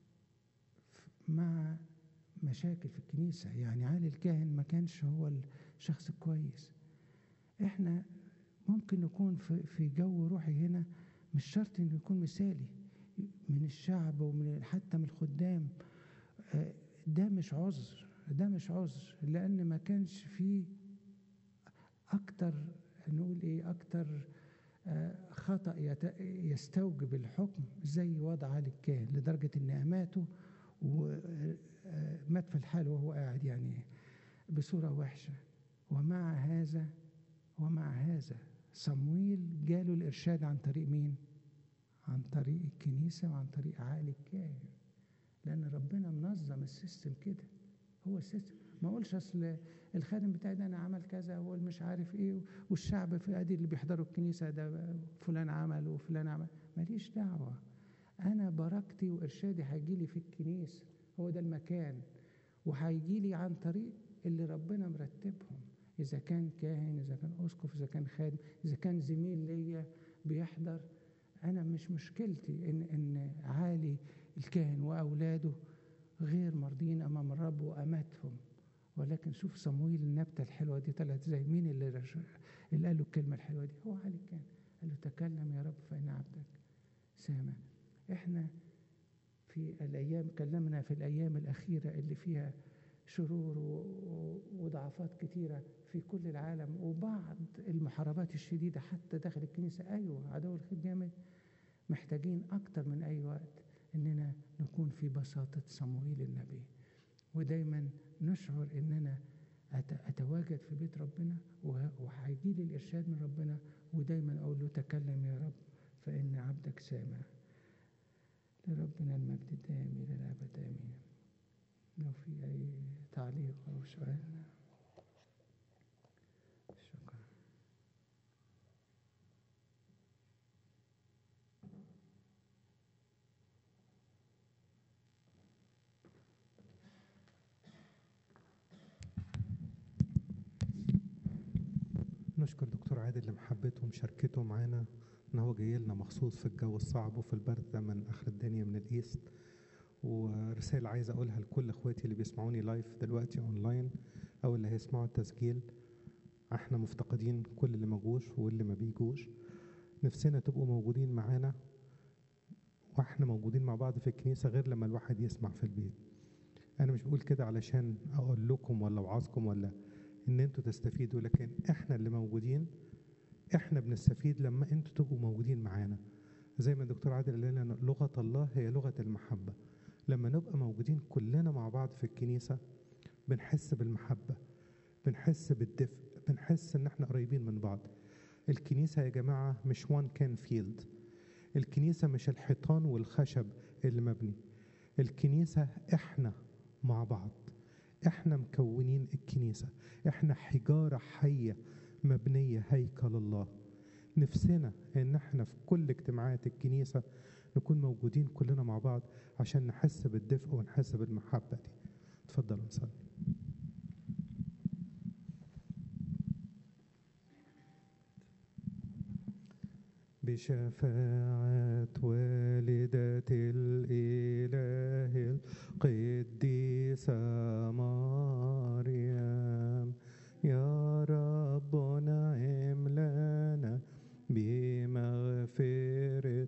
مع مشاكل في الكنيسة، يعني عالي الكاهن ما كانش هو الشخص الكويس. احنا ممكن نكون في جو روحي هنا، مش شرط انه يكون مثالي من الشعب ومن حتى من الخدام. ده مش عذر، ده مش عذر، لان ما كانش فيه اكتر، نقول ايه، اكتر خطأ يستوجب الحكم زي وضع عالي الكاهن، لدرجة ان اماته ومات في الحال وهو قاعد يعني بصورة وحشة. ومع هذا صمويل جاله الإرشاد عن طريق مين؟ عن طريق الكنيسة وعن طريق عالي الكاهن، لأن ربنا منظم السيستم كده. هو السيستم، ما اقولش اصل الخادم بتاعي ده انا عمل كذا هو مش عارف ايه، والشعب في ادي اللي بيحضروا الكنيسه ده فلان عمل وفلان عمل، ماليش دعوه. انا بركتي وارشادي هيجي لي في الكنيسه، هو ده المكان، وهيجي لي عن طريق اللي ربنا مرتبهم، اذا كان كاهن، اذا كان اسقف، اذا كان خادم، اذا كان زميل ليا بيحضر. انا مش مشكلتي ان عالي الكاهن واولاده غير مرضين امام الرب واماتهم، ولكن شوف صمويل النبته الحلوه دي طلعت زي مين اللي قال له الكلمه الحلوه دي؟ هو عالي الكاهن، قال له تكلم يا رب فإن عبدك سامع. احنا في الايام، كلمنا في الايام الاخيره اللي فيها شرور وضعفات كتيره في كل العالم، وبعض المحاربات الشديده حتى داخل الكنيسه. ايوه عدو الخير جامد، محتاجين اكتر من اي وقت اننا نكون في بساطه صموئيل النبي، ودايما نشعر اننا اتواجد في بيت ربنا وهيجي لي الارشاد من ربنا، ودايما اقول له تكلم يا رب فان عبدك سامع. لربنا المجد الدائم الى الابد امين. لو في اي تعليق او سؤال. شكرا. نشكر دكتور عادل لمحبته ومشاركته معانا، ان هو جاي لنا مخصوص في الجو الصعب وفي البرد ده من اخر الدنيا من الايست. ورسالة عايز اقولها لكل اخواتي اللي بيسمعوني لايف دلوقتي اونلاين او اللي هيسمعوا التسجيل، احنا مفتقدين كل اللي موجوش واللي ما بيجوش. نفسنا تبقوا موجودين معانا واحنا موجودين مع بعض في الكنيسة، غير لما الواحد يسمع في البيت. انا مش بقول كده علشان اقول لكم ولا اوعظكم ولا ان انتوا تستفيدوا، لكن احنا اللي موجودين احنا بنستفيد لما انتوا تبقوا موجودين معانا. زي ما الدكتور عادل قال لنا لغة الله هي لغة المحبة. لما نبقى موجودين كلنا مع بعض في الكنيسة بنحس بالمحبة، بنحس بالدفء، بنحس ان احنا قريبين من بعض. الكنيسة يا جماعة مش وان كان فيلد، الكنيسة مش الحيطان والخشب اللي مبني، الكنيسة احنا مع بعض، احنا مكونين الكنيسة، احنا حجارة حية مبنية هيكل الله. نفسنا ان احنا في كل اجتماعات الكنيسة نكون موجودين كلنا مع بعض عشان نحس بالدفء ونحس بالمحبة دي. اتفضلوا نصلي. بشفاعة والدة الإله القديسة مريم، يا رب نعم لنا بمغفرة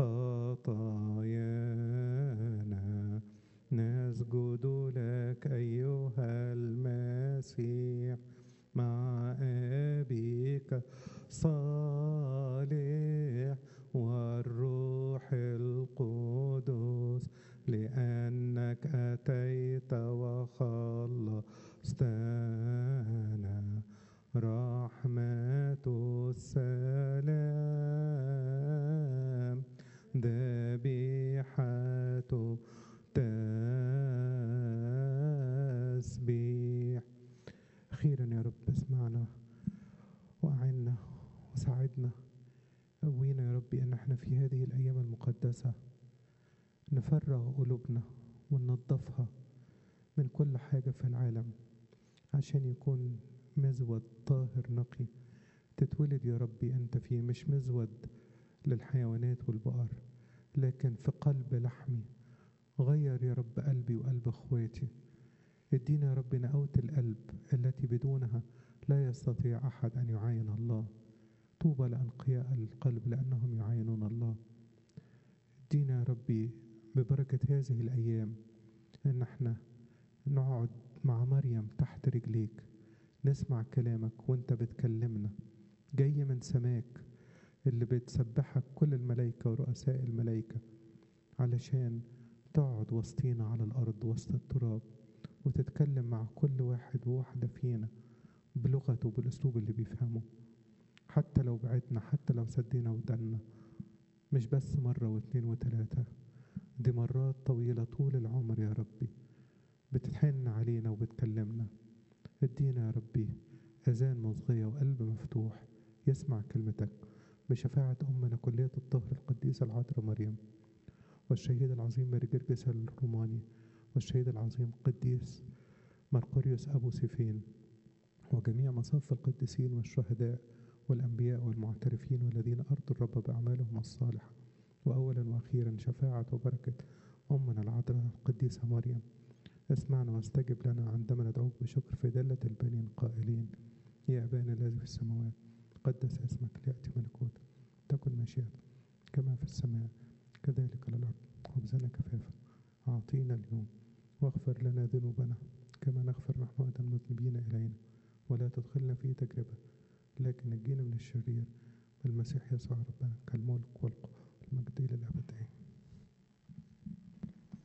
خطايانا، نسجد لك أيها المسيح مع أبيك صالح والروح القدس، لأنك أتيت وخلصتنا. رحمة السلام ذبيحة تسبيح. أخيرا يا رب اسمعنا وأعنا وساعدنا، قوينا يا ربي أن احنا في هذه الأيام المقدسة نفرغ قلوبنا وننظفها من كل حاجة في العالم عشان يكون مزود طاهر نقي تتولد يا ربي أنت فيه، مش مزود للحيوانات والبقر لكن في قلب لحمي. غير يا رب قلبي وقلب اخواتي، ادينا يا رب نقاوة القلب التي بدونها لا يستطيع أحد أن يعاين الله. طوبى لأنقياء القلب لأنهم يعاينون الله. ادينا يا ربي ببركة هذه الأيام أن احنا نقعد مع مريم تحت رجليك، نسمع كلامك وانت بتكلمنا جاي من سماك اللي بتسبحك كل الملائكة ورؤساء الملائكة، علشان تقعد وسطينا على الأرض وسط التراب وتتكلم مع كل واحد وواحدة فينا بلغته وبالأسلوب اللي بيفهمه. حتى لو بعدنا، حتى لو سدينا ودنا، مش بس مرة واثنين وثلاثة، دي مرات طويلة طول العمر يا ربي بتحن علينا وبتكلمنا. ادينا يا ربي أذان مصغية وقلب مفتوح يسمع كلمتك بشفاعة أمنا كلية الطهر القديسة العذراء مريم، والشهيد العظيم ماري جرجس الروماني، والشهيد العظيم قديس مرقريوس أبو سيفين، وجميع مصاف القديسين والشهداء والأنبياء والمعترفين والذين أرضوا الرب بأعمالهم الصالحة. وأولا وأخيرا شفاعة وبركة أمنا العذراء القديسة مريم. اسمعنا واستجب لنا عندما ندعوك بشكر في دلة البنين قائلين: يا أبانا الذي في السماوات قدس اسمك، ليأتي ملكوتك، تكن مشيئتك كما في السماء كذلك على الأرض. خبزنا كفافا أعطينا اليوم، واغفر لنا ذنوبنا كما نغفر نحن أيضا المذنبين إلينا، ولا تدخلنا في تجربة لكن نجينا من الشرير. بالمسيح يسوع ربنا، كالملك